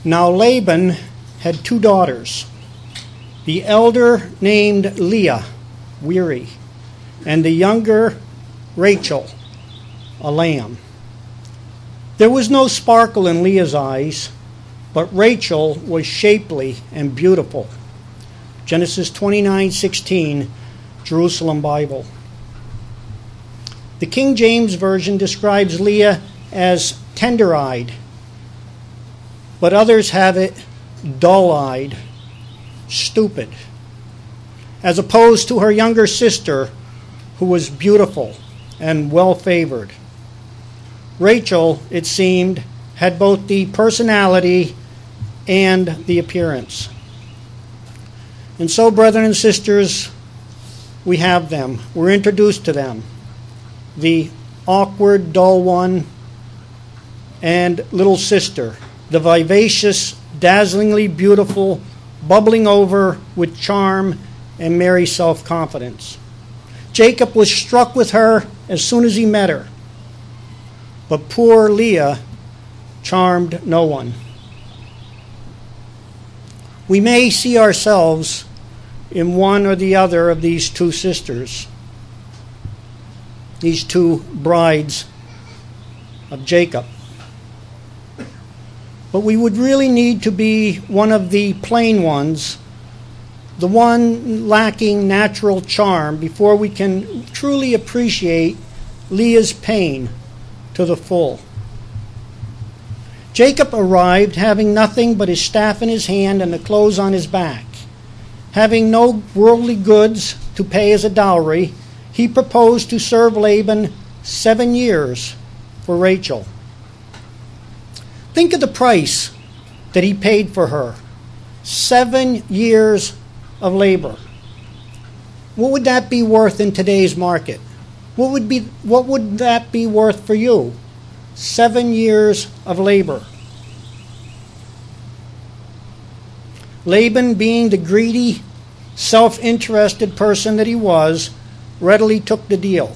Now Laban had 2 daughters, the elder named Leah, weary, and the younger Rachel, a lamb. There was no sparkle in Leah's eyes, but Rachel was shapely and beautiful. Genesis 29:16, Jerusalem Bible. The King James Version describes Leah as tender-eyed, but others have it dull-eyed, stupid, as opposed to her younger sister, who was beautiful and well-favored. Rachel, it seemed, had both the personality and the appearance. And so, brethren and sisters, we have them. We're introduced to them. The awkward, dull one, and little sister, the vivacious, dazzlingly beautiful, bubbling over with charm and merry self-confidence. Jacob was struck with her as soon as he met her. But poor Leah charmed no one. We may see ourselves in one or the other of these 2 sisters, these 2 brides of Jacob. But we would really need to be one of the plain ones, the one lacking natural charm, before we can truly appreciate Leah's pain to the full. Jacob arrived having nothing but his staff in his hand and the clothes on his back. Having no worldly goods to pay as a dowry, he proposed to serve Laban 7 years for Rachel. Think of the price that he paid for her. 7 years of labor. What would that be worth in today's market? What would that be worth for you? 7 years of labor. Laban, being the greedy, self-interested person that he was, readily took the deal.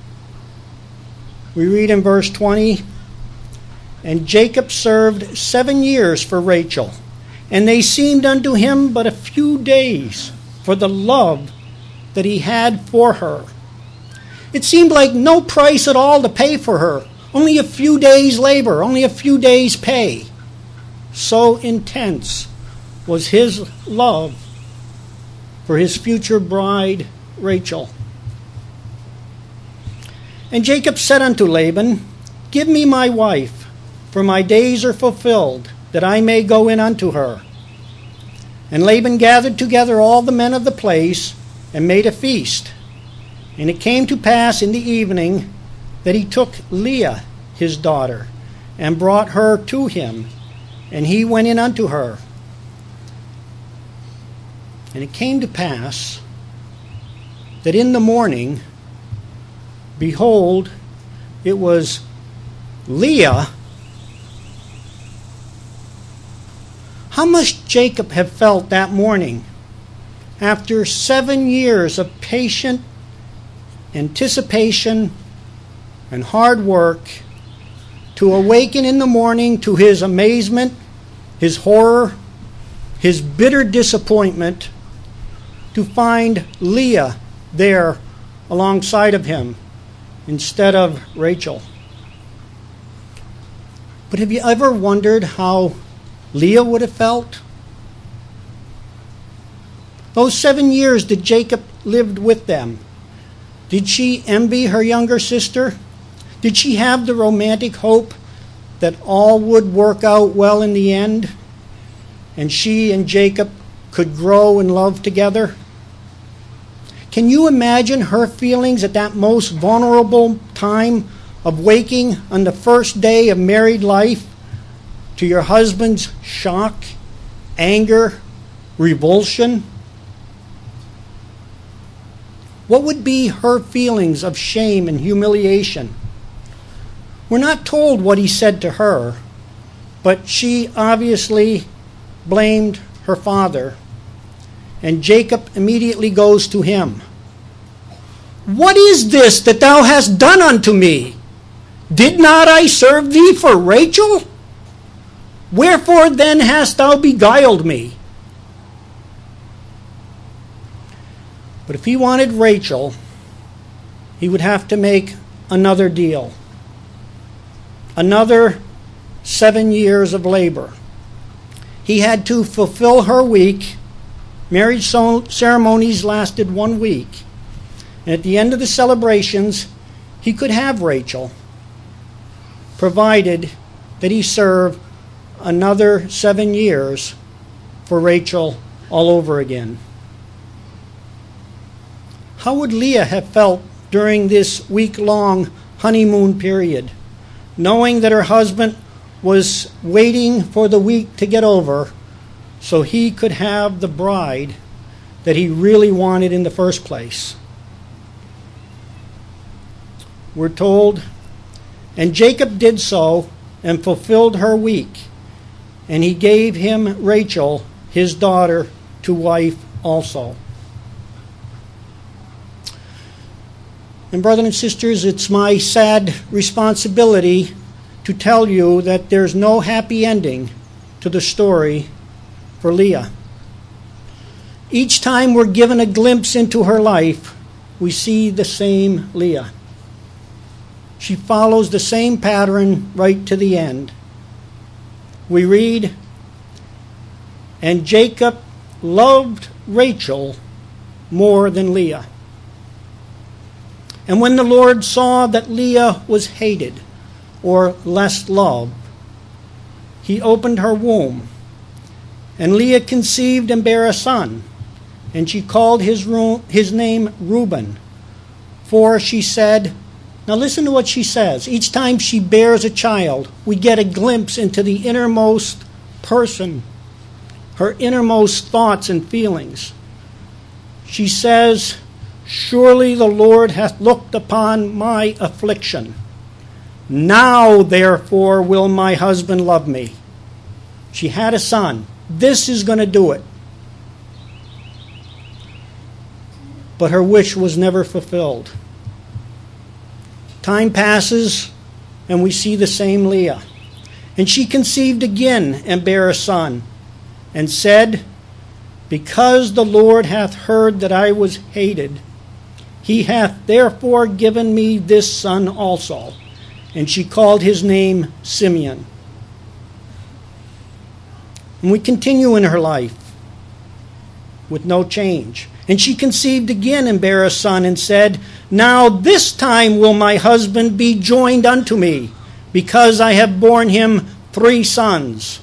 We read in verse 20, "And Jacob served 7 years for Rachel, and they seemed unto him but a few days for the love that he had for her." It seemed like no price at all to pay for her. Only a few days' labor, only a few days' pay. So intense was his love for his future bride, Rachel. And Jacob said unto Laban, "Give me my wife, for my days are fulfilled, that I may go in unto her." And Laban gathered together all the men of the place, and made a feast. And it came to pass in the evening that he took Leah his daughter, and brought her to him, and he went in unto her. And it came to pass that in the morning, behold, it was Leah. How must Jacob have felt that morning, after 7 years of patient anticipation and hard work, to awaken in the morning to his amazement, his horror, his bitter disappointment, to find Leah there alongside of him instead of Rachel. But have you ever wondered how Leah would have felt? Those 7 years that Jacob lived with them, did she envy her younger sister? Did she have the romantic hope that all would work out well in the end, and she and Jacob could grow in love together? Can you imagine her feelings at that most vulnerable time of waking on the first day of married life to your husband's shock, anger, revulsion? What would be her feelings of shame and humiliation? We're not told what he said to her, but she obviously blamed her father, and Jacob immediately goes to him. "What is this that thou hast done unto me? Did not I serve thee for Rachel?" Wherefore then hast thou beguiled me? But if he wanted Rachel, he would have to make another deal. Another 7 years of labor. He had to fulfill her week. Marriage ceremonies lasted 1 week. And at the end of the celebrations, he could have Rachel, provided that he serve another 7 years for Rachel all over again. How would Leah have felt during this week-long honeymoon period, knowing that her husband was waiting for the week to get over so he could have the bride that he really wanted in the first place? We're told, and Jacob did so and fulfilled her week, and he gave him Rachel, his daughter, to wife also. And brothers and sisters, it's my sad responsibility to tell you that there's no happy ending to the story for Leah. Each time we're given a glimpse into her life, we see the same Leah. She follows the same pattern right to the end. We read, and Jacob loved Rachel more than Leah. And when the Lord saw that Leah was hated, or less loved, he opened her womb. And Leah conceived and bare a son, and she called his name Reuben. For she said, now listen to what she says. Each time she bears a child, we get a glimpse into the innermost person, her innermost thoughts and feelings. She says, surely the Lord hath looked upon my affliction. Now, therefore, will my husband love me. She had a son. This is going to do it. But her wish was never fulfilled. Time passes, and we see the same Leah. And she conceived again and bare a son, and said, because the Lord hath heard that I was hated, he hath therefore given me this son also. And she called his name Simeon. And we continue in her life with no change. And she conceived again and bare a son, and said, now this time will my husband be joined unto me, because I have borne him 3 sons.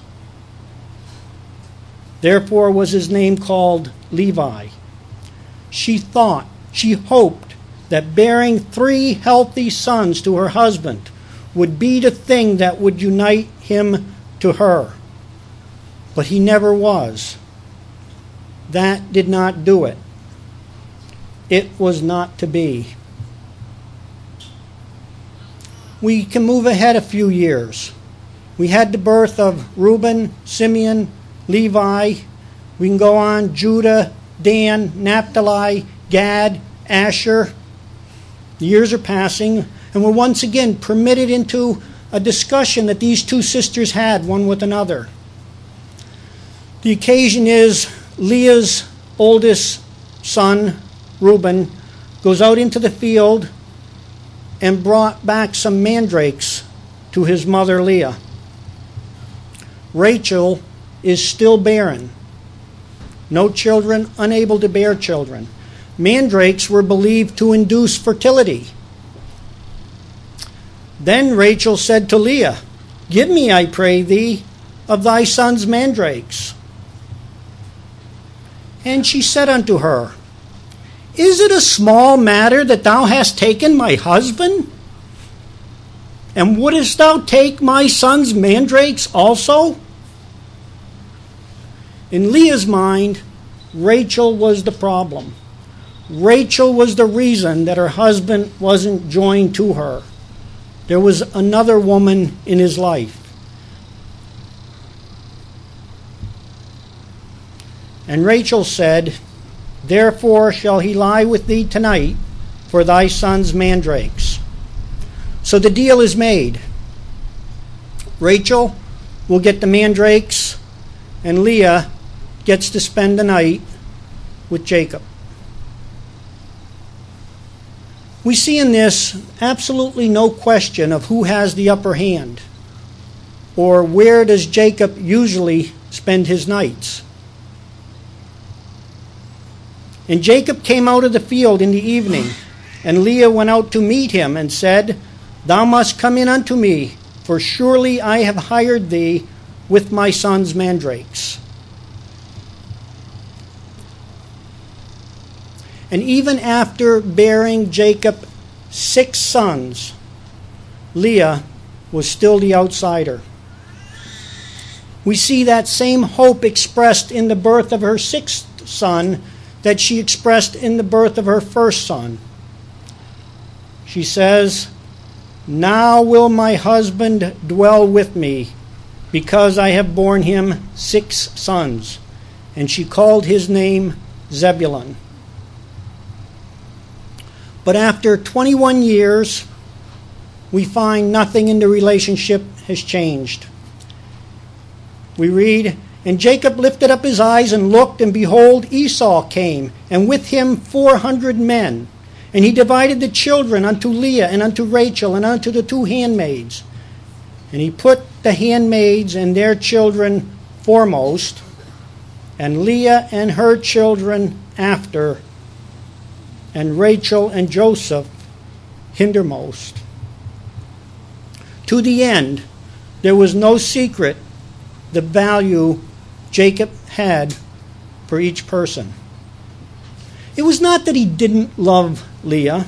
Therefore was his name called Levi. She hoped that bearing 3 healthy sons to her husband would be the thing that would unite him to her. But he never was. That did not do it. It was not to be. We can move ahead a few years. We had the birth of Reuben, Simeon, Levi. We can go on, Judah, Dan, Naphtali, Gad, Asher. The years are passing, and we're once again permitted into a discussion that these 2 sisters had, one with another. The occasion is Leah's oldest son, Reuben, goes out into the field and brought back some mandrakes to his mother Leah. Rachel is still barren. No children, unable to bear children. Mandrakes were believed to induce fertility. Then Rachel said to Leah, give me, I pray thee, of thy son's mandrakes. And she said unto her, is it a small matter that thou hast taken my husband? And wouldest thou take my son's mandrakes also? In Leah's mind, Rachel was the problem. Rachel was the reason that her husband wasn't joined to her. There was another woman in his life. And Rachel said, therefore shall he lie with thee tonight for thy son's mandrakes. So the deal is made. Rachel will get the mandrakes, and Leah gets to spend the night with Jacob. We see in this absolutely no question of who has the upper hand, or where does Jacob usually spend his nights. And Jacob came out of the field in the evening, and Leah went out to meet him and said, "Thou must come in unto me, for surely I have hired thee with my son's mandrakes." And even after bearing Jacob 6 sons, Leah was still the outsider. We see that same hope expressed in the birth of her 6th son that she expressed in the birth of her first son. She says, "Now will my husband dwell with me, because I have borne him 6 sons." And she called his name Zebulun. But after 21 years, we find nothing in the relationship has changed. We read, "And Jacob lifted up his eyes and looked, and behold, Esau came, and with him 400 men. And he divided the children unto Leah and unto Rachel and unto the 2 handmaids. And he put the handmaids and their children foremost, and Leah and her children after, and Rachel and Joseph hindermost. To the end, there was no secret the value Jacob had for each person. It was not that he didn't love Leah.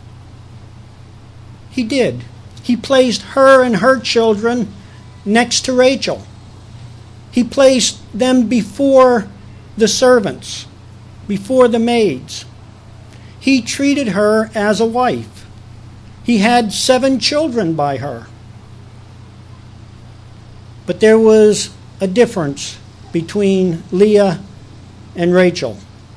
He did. He placed her and her children next to Rachel. He placed them before the servants, before the maids. He treated her as a wife. He had 7 children by her. But there was a difference between Leah and Rachel.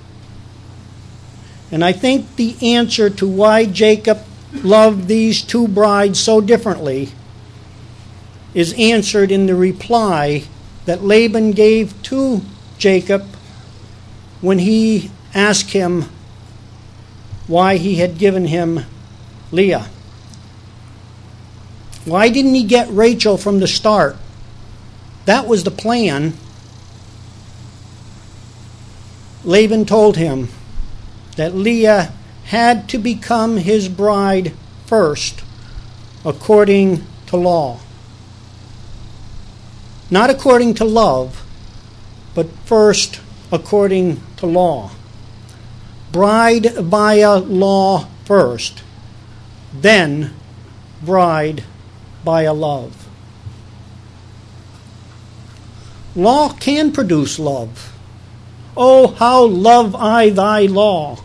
And I think the answer to why Jacob loved these 2 brides so differently is answered in the reply that Laban gave to Jacob when he asked him why he had given him Leah. Why didn't he get Rachel from the start? That was the plan. Laban told him that Leah had to become his bride first, according to law. Not according to love, but first according to law. Bride by a law first, then bride by a love. Law can produce love. Oh, how love I thy law.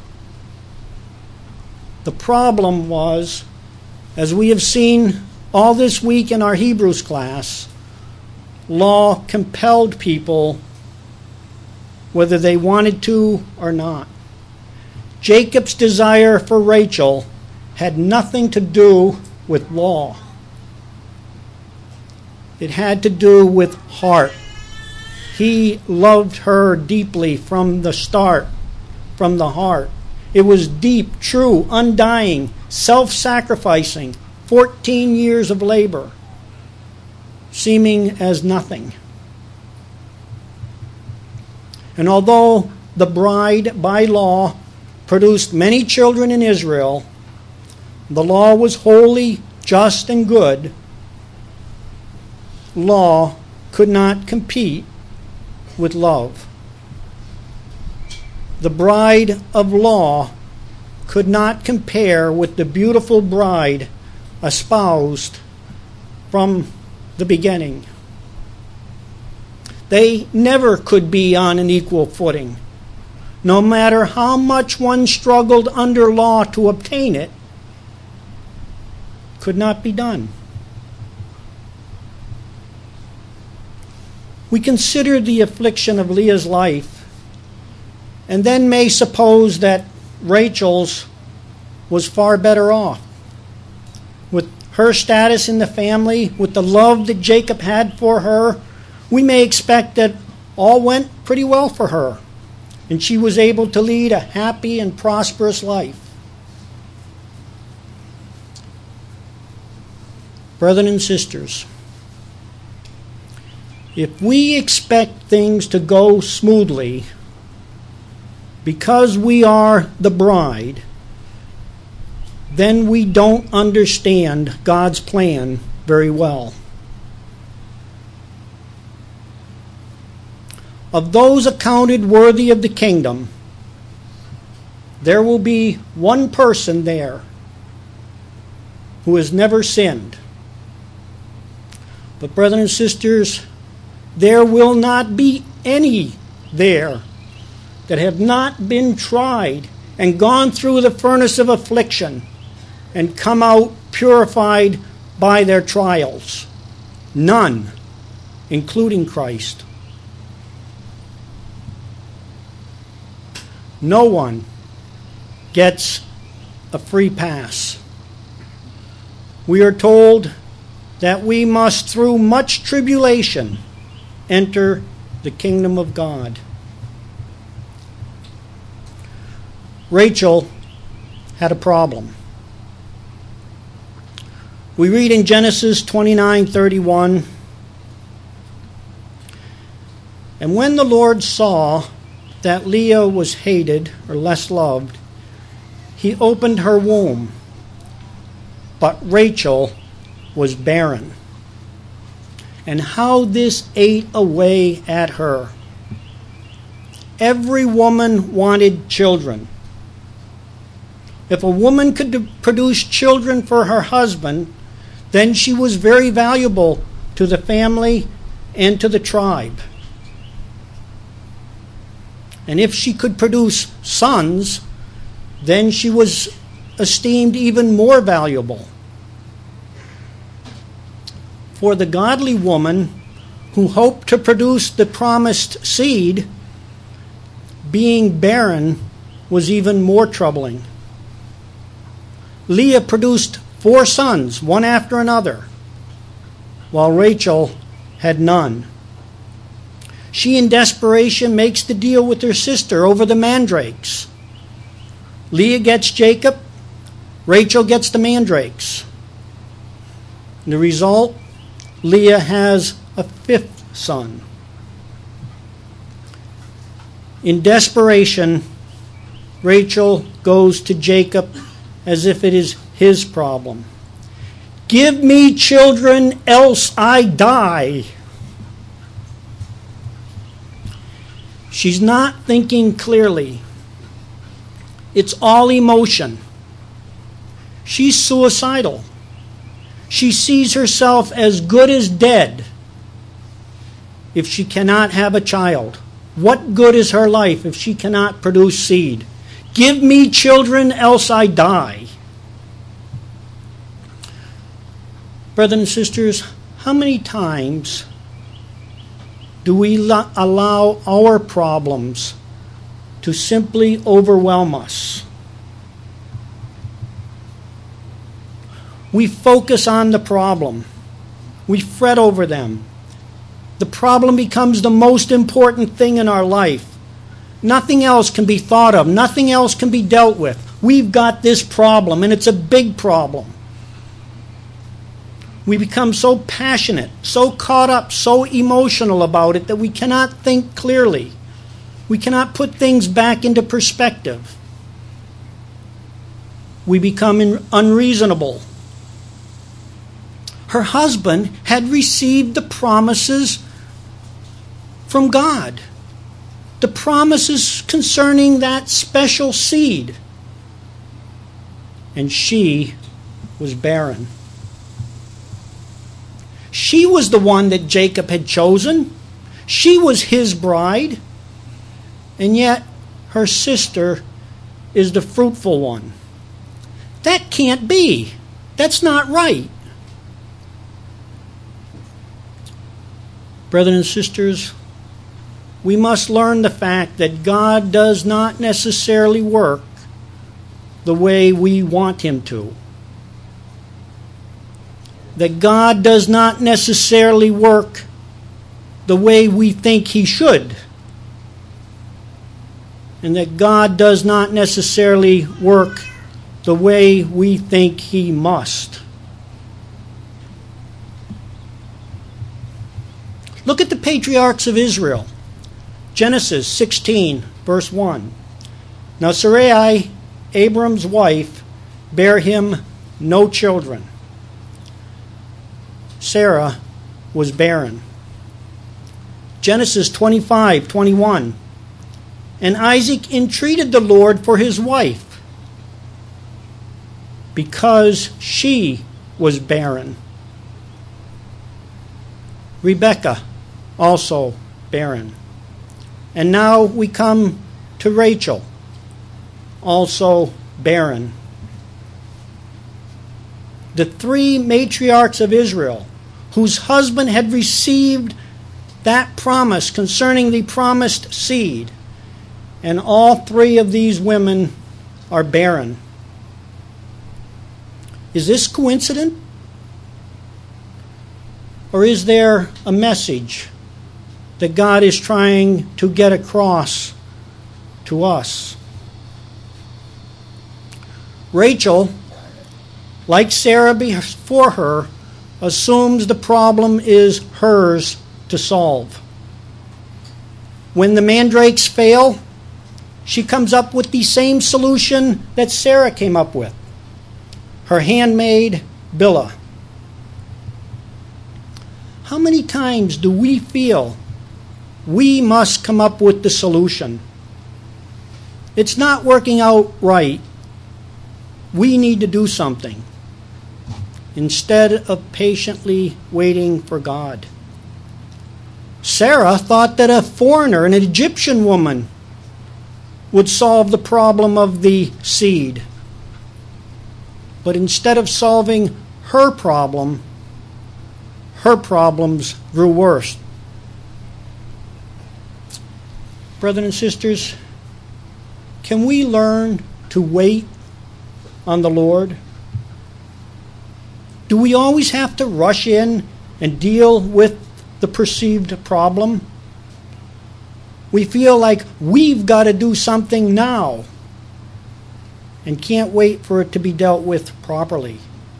The problem was, as we have seen all this week in our Hebrews class, law compelled people whether they wanted to or not. Jacob's desire for Rachel had nothing to do with law. It had to do with heart. He loved her deeply from the start, from the heart. It was deep, true, undying, self-sacrificing, 14 years of labor, seeming as nothing. And although the bride by law produced many children in Israel, the law was holy, just, and good. Law could not compete with love. The bride of law could not compare with the beautiful bride espoused from the beginning. They never could be on an equal footing. No matter how much one struggled under law to obtain it, could not be done. We consider the affliction of Leah's life, and then may suppose that Rachel's was far better off, with her status in the family, with the love that Jacob had for her, we may expect that all went pretty well for her, and she was able to lead a happy and prosperous life. Brothers and sisters, if we expect things to go smoothly because we are the bride, then we don't understand God's plan very well. Of those accounted worthy of the kingdom, there will be one person there who has never sinned. But brothers and sisters, there will not be any there that have not been tried and gone through the furnace of affliction and come out purified by their trials. None, including Christ. No one gets a free pass. We are told that we must, through much tribulation, enter the kingdom of God. Rachel had a problem. We read in Genesis 29:31, "And when the Lord saw that Leah was hated, or less loved, he opened her womb, but Rachel was barren." And how this ate away at her. Every woman wanted children. If a woman could produce children for her husband, then she was very valuable to the family and to the tribe. And if she could produce sons, then she was esteemed even more valuable. For the godly woman who hoped to produce the promised seed, being barren was even more troubling. Leah produced 4 sons, one after another, while Rachel had none. She, in desperation, makes the deal with her sister over the mandrakes. Leah gets Jacob, Rachel gets the mandrakes. And the result, Leah has a 5th son. In desperation, Rachel goes to Jacob as if it is his problem. "Give me children, else I die." She's not thinking clearly. It's all emotion. She's suicidal. She sees herself as good as dead if she cannot have a child. What good is her life if she cannot produce seed? "Give me children, else I die." Brothers and sisters, how many times do we allow our problems to simply overwhelm us? We focus on the problem. We fret over them. The problem becomes the most important thing in our life. Nothing else can be thought of. Nothing else can be dealt with. We've got this problem, and it's a big problem. We become so passionate, so caught up, so emotional about it that we cannot think clearly. We cannot put things back into perspective. We become unreasonable. Her husband had received the promises from God. The promises concerning that special seed. And she was barren. She was the one that Jacob had chosen. She was his bride. And yet her sister is the fruitful one. That can't be. That's not right. Brothers and sisters, we must learn the fact that God does not necessarily work the way we want him to. that God does not necessarily work the way we think He should, and that God does not necessarily work the way we think He must. Look at the patriarchs of Israel. Genesis 16, verse 1. Now Sarai, Abram's wife, bare him no children. Sarah was barren. Genesis 25:21. And Isaac entreated the Lord for his wife, because she was barren. Rebekah, also barren. And now we come to Rachel, also barren. The three matriarchs of Israel, whose husband had received that promise concerning the promised seed, and all three of these women are barren. Is this coincident? Or is there a message that God is trying to get across to us? Rachel, like Sarah before her, assumes the problem is hers to solve. When the mandrakes fail, she comes up with the same solution that Sarah came up with. Her handmaid, Bilhah. How many times do we feel we must come up with the solution? It's not working out right. We need to do something instead of patiently waiting for God. Sarah thought that a foreigner, an Egyptian woman, would solve the problem of the seed. But instead of solving her problem, her problems grew worse. Brothers and sisters, can we learn to wait on the Lord? Do we always have to rush in and deal with the perceived problem? We feel like we've got to do something now and can't wait for it to be dealt with properly.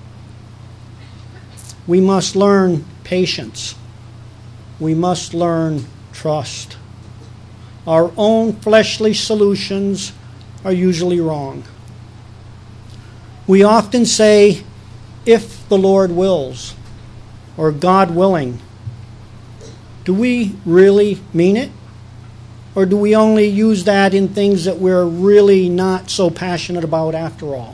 We must learn patience. We must learn trust. Our own fleshly solutions are usually wrong. We often say, if the Lord wills, or God willing. Do we really mean it? Or do we only use that in things that we're really not so passionate about after all?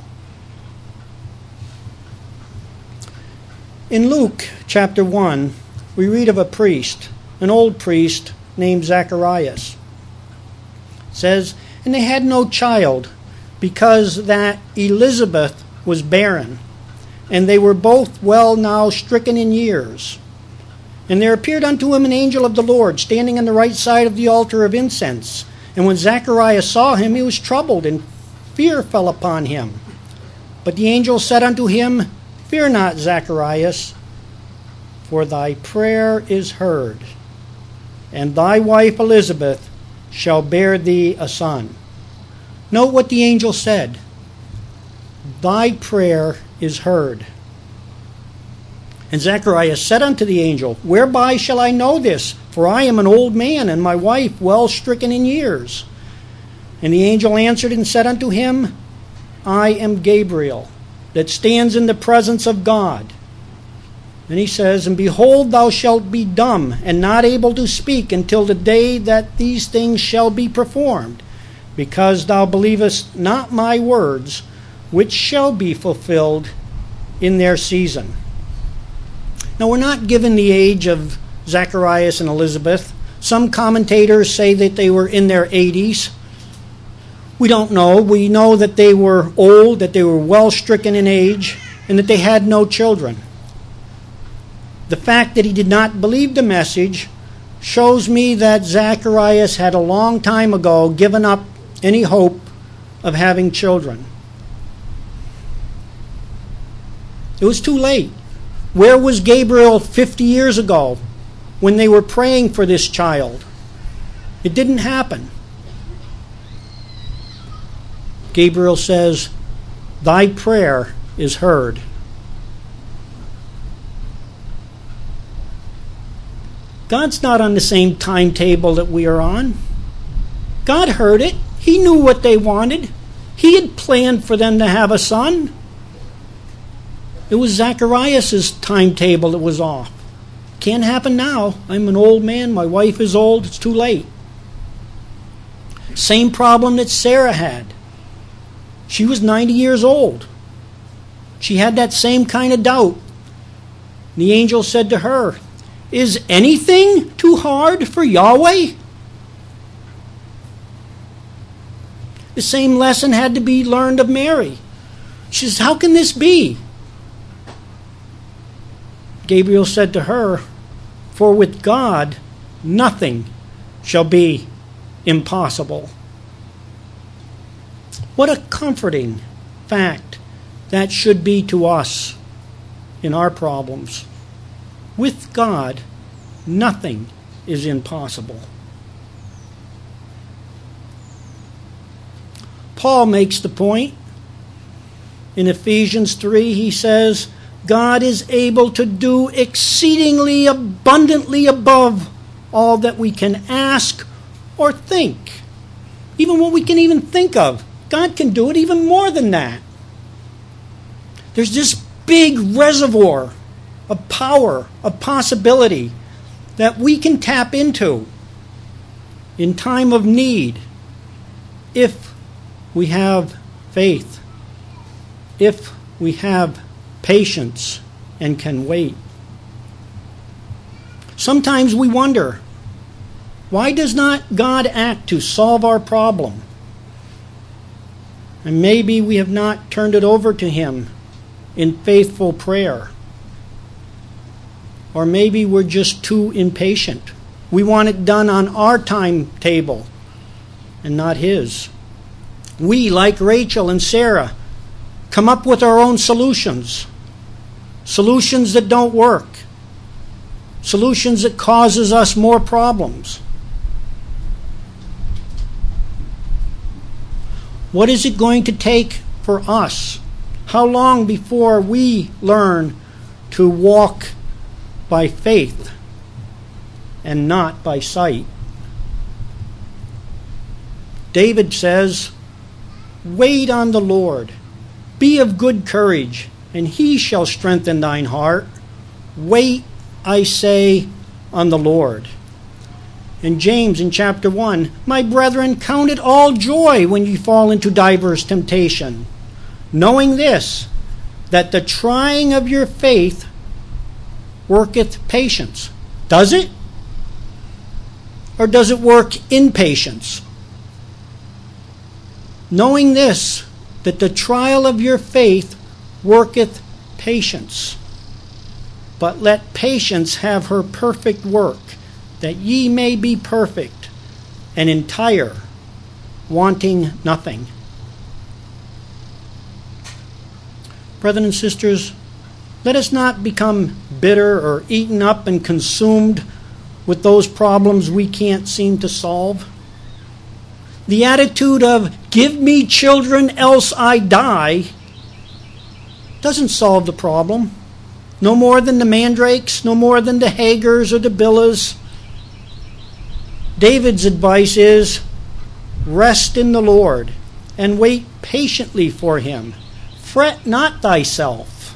In Luke chapter 1, we read of a priest, an old priest named Zacharias. It says, and they had no child, because that Elizabeth was barren, and they were both well now stricken in years. And there appeared unto him an angel of the Lord, standing on the right side of the altar of incense. And when Zacharias saw him, he was troubled, and fear fell upon him. But the angel said unto him, Fear not, Zacharias, for thy prayer is heard, and thy wife Elizabeth shall bear thee a son. Note what the angel said. Thy prayer is heard. And Zacharias said unto the angel, Whereby shall I know this? For I am an old man, and my wife well stricken in years. And the angel answered and said unto him, I am Gabriel, that stands in the presence of God. And he says, And behold, thou shalt be dumb, and not able to speak, until the day that these things shall be performed, because thou believest not my words, which shall be fulfilled in their season. Now, we're not given the age of Zacharias and Elizabeth. Some commentators say that they were in their 80s. We don't know. We know that they were old, that they were well stricken in age, and that they had no children. The fact that he did not believe the message shows me that Zacharias had a long time ago given up any hope of having children. It was too late. Where was Gabriel 50 years ago when they were praying for this child? It didn't happen. Gabriel says, "Thy prayer is heard." God's not on the same timetable that we are on. God heard it. He knew what they wanted. He had planned for them to have a son. It was Zacharias' timetable that was off. Can't happen now. I'm an old man. My wife is old. It's too late. Same problem that Sarah had. She was 90 years old. She had that same kind of doubt. The angel said to her, "Is anything too hard for Yahweh?" The same lesson had to be learned of Mary. She says, "How can this be?" Gabriel said to her, "For with God nothing shall be impossible." What a comforting fact that should be to us in our problems. With God, nothing is impossible. Paul makes the point. In Ephesians 3, he says, God is able to do exceedingly abundantly above all that we can ask or think. Even what we can even think of. God can do it even more than that. There's this big reservoir of power, of possibility that we can tap into in time of need if we have faith, if we have patience and can wait. Sometimes we wonder, why does not God act to solve our problem? And maybe we have not turned it over to Him in faithful prayer. Or maybe we're just too impatient. We want it done on our timetable and not His. We, like Rachel and Sarah, come up with our own solutions. Solutions that don't work. Solutions that causes us more problems. What is it going to take for us? How long before we learn to walk by faith and not by sight? David says, "Wait on the Lord. Be of good courage, and He shall strengthen thine heart. Wait, I say, on the Lord." And James in chapter 1, "My brethren, count it all joy when ye fall into divers temptation, knowing this, that the trying of your faith worketh patience." Does it? Or does it work in patience? Knowing this, that the trial of your faith worketh patience. But let patience have her perfect work, that ye may be perfect and entire, wanting nothing. Brethren and sisters, let us not become bitter or eaten up and consumed with those problems we can't seem to solve. The attitude of, "Give me children else I die," doesn't solve the problem. No more than the mandrakes, no more than the Hagars or the Bilhahs. David's advice is, rest in the Lord and wait patiently for Him. Fret not thyself.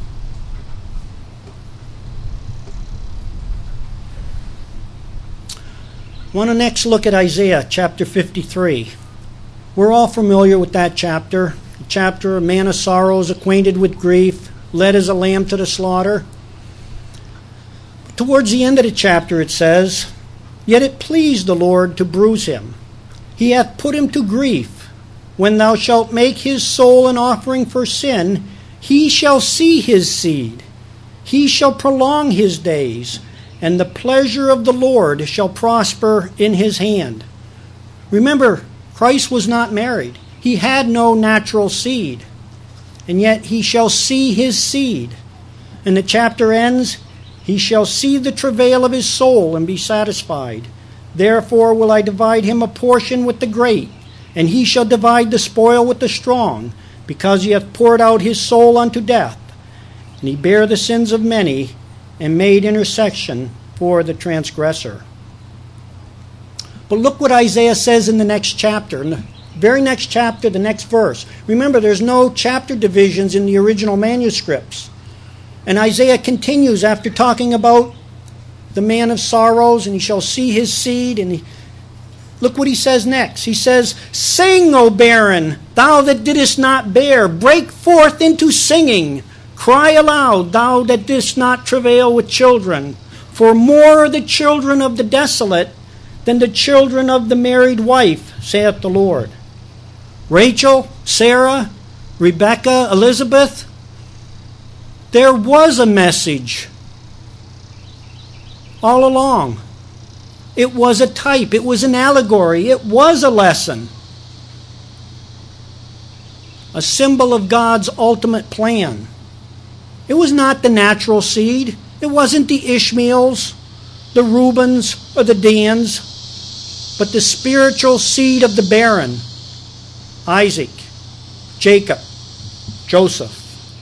I want to next look at Isaiah chapter 53. We're all familiar with that chapter. The chapter, a man of sorrows, acquainted with grief, led as a lamb to the slaughter. Towards the end of the chapter it says, "Yet it pleased the Lord to bruise him. He hath put him to grief. When thou shalt make his soul an offering for sin, he shall see his seed. He shall prolong his days, and the pleasure of the Lord shall prosper in his hand." Remember, Christ was not married. He had no natural seed. And yet he shall see his seed. And the chapter ends, he shall see the travail of his soul and be satisfied. Therefore will I divide him a portion with the great, and he shall divide the spoil with the strong, because he hath poured out his soul unto death. And he bare the sins of many, and made intercession for the transgressor. But look what Isaiah says in the next chapter. In the very next chapter, the next verse. Remember, there's no chapter divisions in the original manuscripts. And Isaiah continues after talking about the man of sorrows, and he shall see his seed. And look what he says next. He says, Sing, O barren, thou that didst not bear. Break forth into singing. Cry aloud, thou that didst not travail with children. For more are the children of the desolate than the children of the married wife, saith the Lord. Rachel, Sarah, Rebekah, Elizabeth, there was a message all along. It was a type. It was an allegory. It was a lesson. A symbol of God's ultimate plan. It was not the natural seed. It wasn't the Ishmaels, the Reubens, or the Dans, but the spiritual seed of the barren. Isaac, Jacob, Joseph.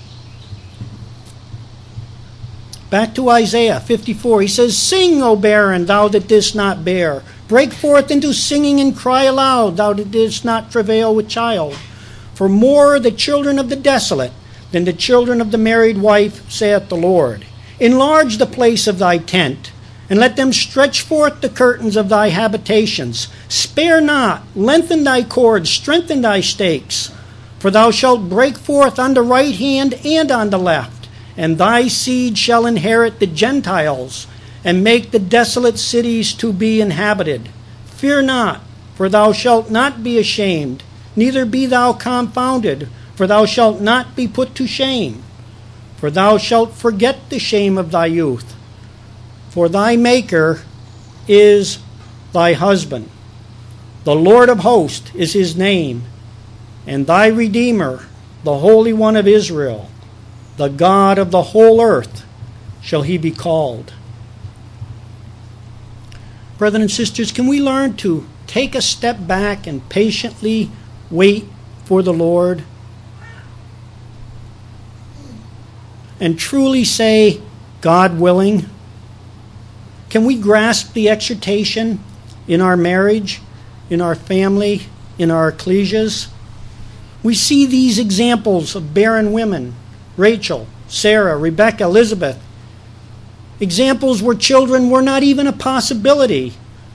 Back to Isaiah 54. He says, Sing, O barren, thou that didst not bear. Break forth into singing and cry aloud, thou that didst not travail with child. For more are the children of the desolate than the children of the married wife, saith the Lord. Enlarge the place of thy tent, and let them stretch forth the curtains of thy habitations. Spare not, lengthen thy cords, strengthen thy stakes. For thou shalt break forth on the right hand and on the left, and thy seed shall inherit the Gentiles, and make the desolate cities to be inhabited. Fear not, for thou shalt not be ashamed, neither be thou confounded, for thou shalt not be put to shame. For thou shalt forget the shame of thy youth. For thy Maker is thy husband. The Lord of hosts is his name, and thy Redeemer, the Holy One of Israel. The God of the whole earth shall he be called. Brothers and sisters, can we learn to take a step back and patiently wait for the Lord? And truly say, God willing? Can we grasp the exhortation in our marriage, in our family, in our ecclesias? We see these examples of barren women, Rachel, Sarah, Rebekah, Elizabeth. Examples where children were not even a possibility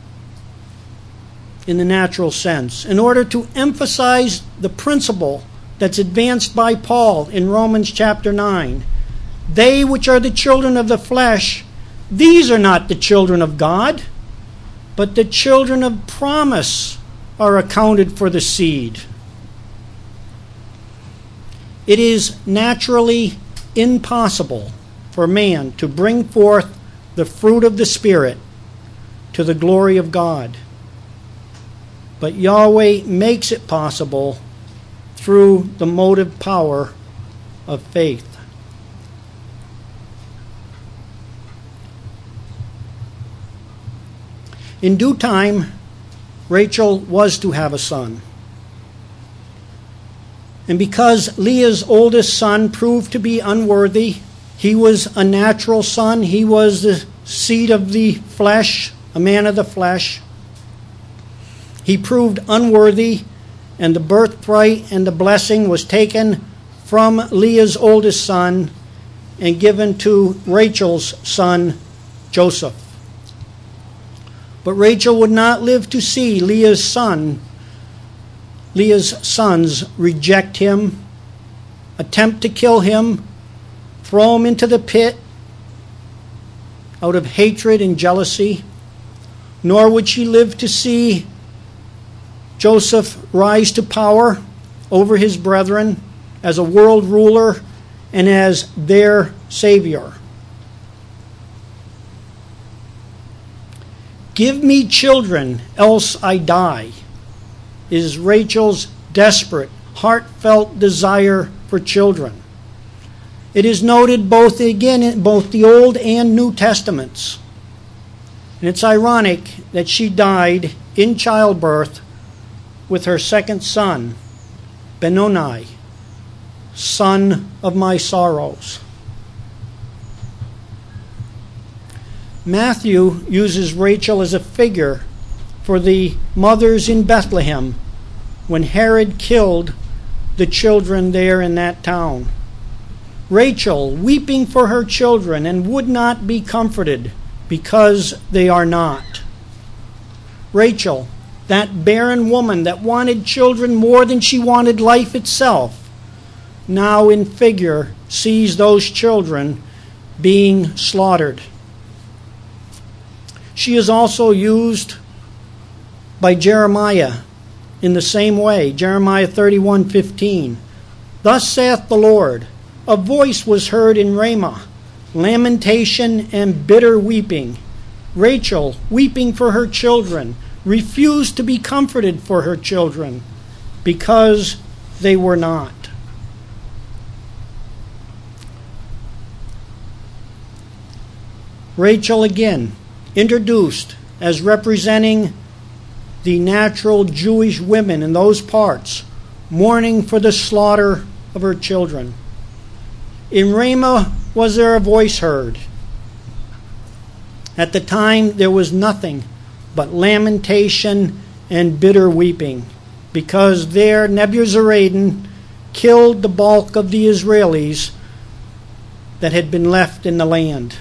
in the natural sense, in order to emphasize the principle that's advanced by Paul in Romans chapter 9. They which are the children of the flesh, these are not the children of God, but the children of promise are accounted for the seed. It is naturally impossible for man to bring forth the fruit of the Spirit to the glory of God. But Yahweh makes it possible through the motive power of faith. In due time, Rachel was to have a son. And because Leah's oldest son proved to be unworthy, he was a natural son, he was the seed of the flesh, a man of the flesh. He proved unworthy, and the birthright and the blessing was taken from Leah's oldest son and given to Rachel's son, Joseph. But Rachel would not live to see Leah's sons reject him, attempt to kill him, throw him into the pit out of hatred and jealousy. Nor would she live to see Joseph rise to power over his brethren as a world ruler and as their savior. Give me children, else I die, is Rachel's desperate, heartfelt desire for children. It is noted both in both the Old and New Testaments. And it's ironic that she died in childbirth with her second son, Benoni, son of my sorrows. Matthew uses Rachel as a figure for the mothers in Bethlehem when Herod killed the children there in that town. Rachel weeping for her children and would not be comforted because they are not. Rachel, that barren woman that wanted children more than she wanted life itself, now in figure sees those children being slaughtered. She is also used by Jeremiah in the same way. Jeremiah 31:15. Thus saith the Lord, a voice was heard in Ramah, lamentation and bitter weeping. Rachel, weeping for her children, refused to be comforted for her children because they were not. Rachel again, introduced as representing the natural Jewish women in those parts, mourning for the slaughter of her children. In Ramah was there a voice heard. At the time there was nothing but lamentation and bitter weeping, because there Nebuzaradan killed the bulk of the Israelis that had been left in the land.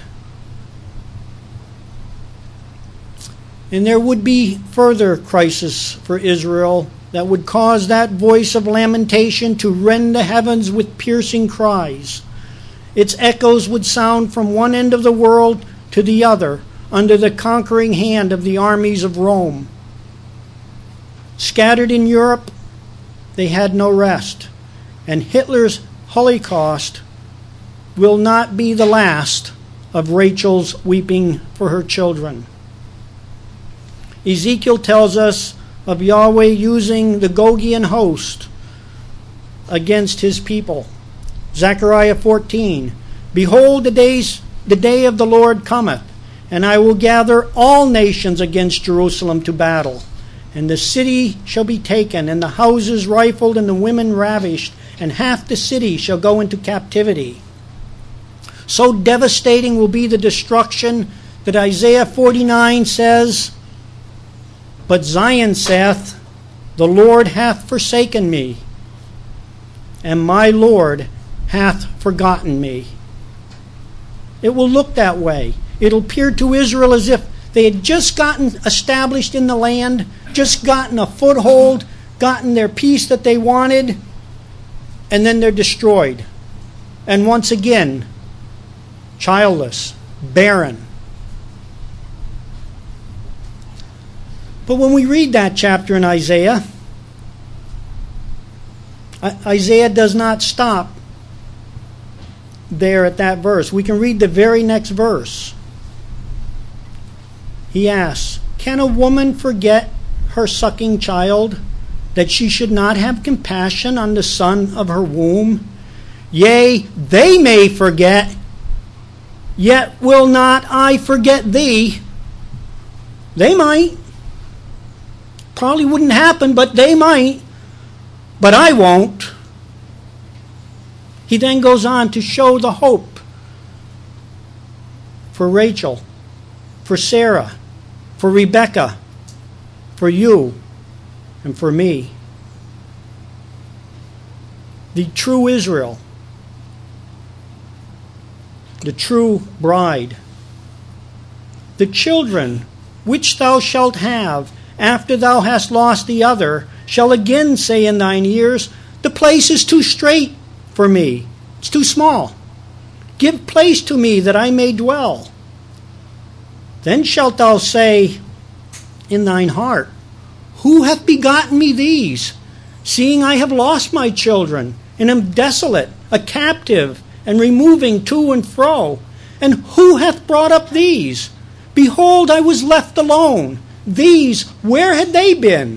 And there would be further crisis for Israel that would cause that voice of lamentation to rend the heavens with piercing cries. Its echoes would sound from one end of the world to the other under the conquering hand of the armies of Rome. Scattered in Europe, they had no rest, and Hitler's Holocaust will not be the last of Rachel's weeping for her children. Ezekiel tells us of Yahweh using the Gogian host against his people. Zechariah 14, behold, the day of the Lord cometh, and I will gather all nations against Jerusalem to battle. And the city shall be taken, and the houses rifled, and the women ravished, and half the city shall go into captivity. So devastating will be the destruction that Isaiah 49 says, but Zion saith, the Lord hath forsaken me, and my Lord hath forgotten me. It will look that way. It'll appear to Israel as if they had just gotten established in the land, just gotten a foothold, gotten their peace that they wanted, and then they're destroyed. And once again, childless, barren. But when we read that chapter in Isaiah, Isaiah does not stop there at that verse. We can read the very next verse. He asks, can a woman forget her sucking child, that she should not have compassion on the son of her womb? Yea, they may forget, yet will not I forget thee. They might. Probably wouldn't happen, but they might. But I won't. He then goes on to show the hope for Rachel, for Sarah, for Rebecca, for you, and for me. The true Israel, the true bride. The children which thou shalt have after thou hast lost the other shall again say in thine ears, the place is too strait for me. It's too small. Give place to me that I may dwell. Then shalt thou say in thine heart, who hath begotten me these, seeing I have lost my children, and am desolate, a captive, and removing to and fro? And who hath brought up these? Behold, I was left alone. These, where had they been?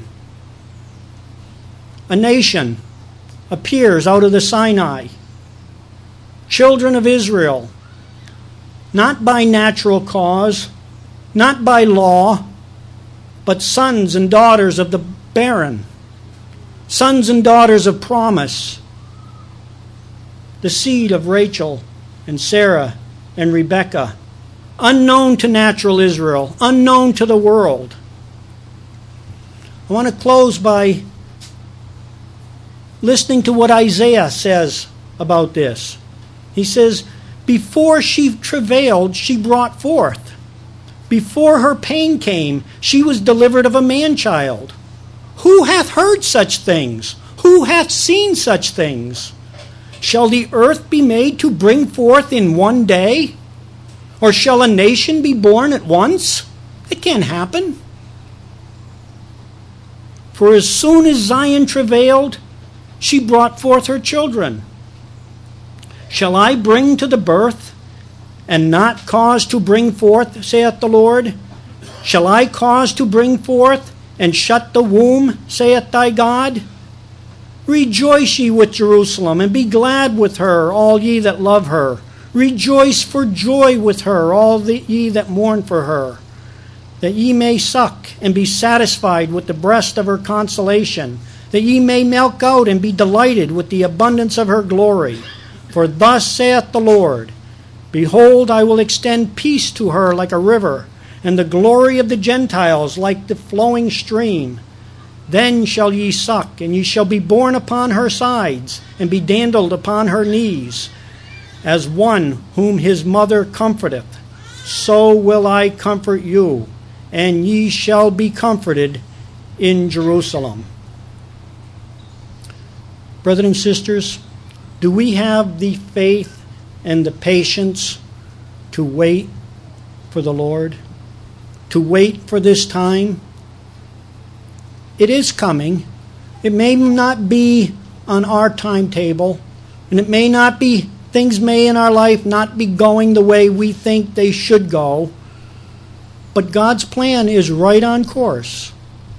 A nation appears out of the Sinai. children of Israel, not by natural cause, not by law, but sons and daughters of the barren, sons and daughters of promise, the seed of Rachel and Sarah and Rebekah, unknown to natural Israel, unknown to the world. I want to close by listening to what Isaiah says about this. He says, before she travailed, she brought forth. Before her pain came, she was delivered of a man-child. Who hath heard such things? Who hath seen such things? Shall the earth be made to bring forth in one day? Or shall a nation be born at once? It can't happen. For as soon as Zion travailed, she brought forth her children. Shall I bring to the birth, and not cause to bring forth, saith the Lord? Shall I cause to bring forth, and shut the womb, saith thy God? Rejoice ye with Jerusalem, and be glad with her, all ye that love her. Rejoice for joy with her, all ye that mourn for her, that ye may suck and be satisfied with the breast of her consolation, that ye may milk out and be delighted with the abundance of her glory. For thus saith the Lord, behold, I will extend peace to her like a river, and the glory of the Gentiles like the flowing stream. Then shall ye suck, and ye shall be borne upon her sides, and be dandled upon her knees. As one whom his mother comforteth, so will I comfort you, and ye shall be comforted in Jerusalem. Brothers and sisters, do we have the faith and the patience to wait for the Lord? To wait for this time? It is coming. It may not be on our timetable, and it may not be, things may in our life not be going the way we think they should go, but God's plan is right on course.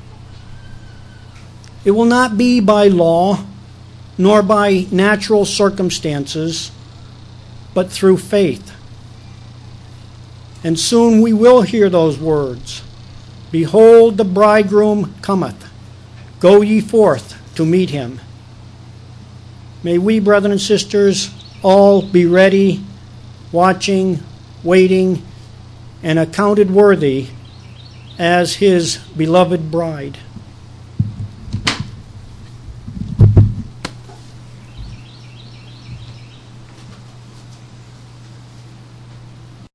It will not be by law, nor by natural circumstances, but through faith. And soon we will hear those words, behold, the bridegroom cometh. Go ye forth to meet him. May we, brothers and sisters, all be ready, watching, waiting, and accounted worthy as his beloved bride.